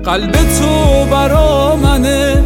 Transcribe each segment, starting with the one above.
قلب تو برا منه،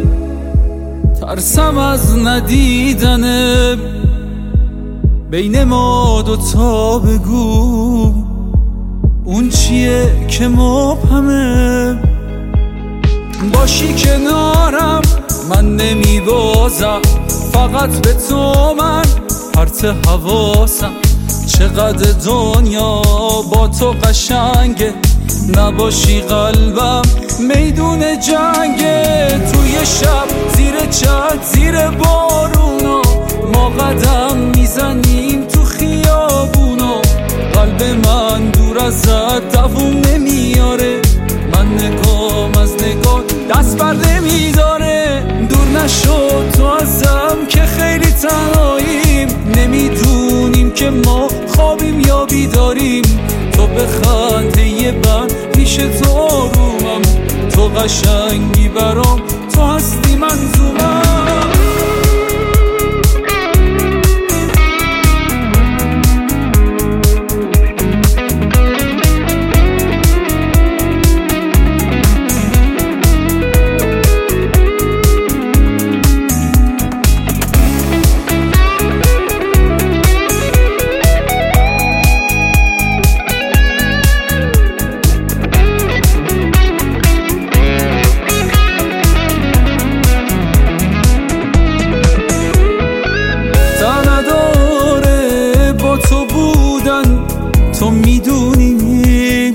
ترسم از ندیدنه. بین ما دوتا بگو اون چیه که مبهمه. باشی کنارم من نمیبازم، فقط به تو من پرت حواسم. چقدر دنیا با تو قشنگه، نباشی قلبم میدون جنگه. توی شب زیر چت زیر بارونا ما قدم میزنیم تو خیابونا. قلب من دور ازت دووم نمیاره، من نگام از نگاه دست بر نمیداره. دور نشو تو ازم که خیلی تنهاییم، نمیدونیم که ما خوابیم یا بیداریم. تو بخند یه بند پیش تو آرومم، تو قشنگی برام، تو هستی منظومم. تو بودن تو میدونی،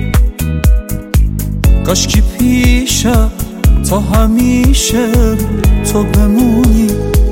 کاشکی پیشم تا همیشه تو بمونی.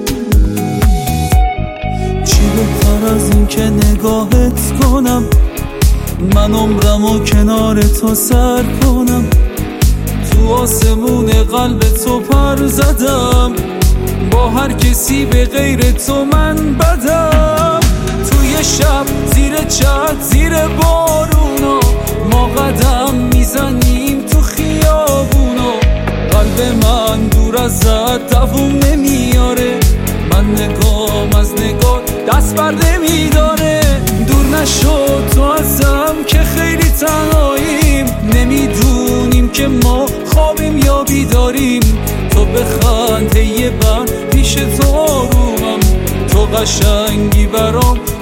چی بهتر از این که نگاهت کنم، من عمرمو کنار تو سر کنم. تو آسمون قلب تو پر زدم، با هر کسی به غیر تو من بدم. توی شب زیر چت زیر بارونا ما قدم میزنیم تو خیابونا. قلب من دور ازت دووم نمیاره، من نگام از نگاه دست بر نمیداره. دور نشو تو ازم که خیلی تنهاییم، نمیدونیم که ما خوابیم یا بیداریم. تو بخند یه بند پیش تو آرومم، تو قشنگی برام،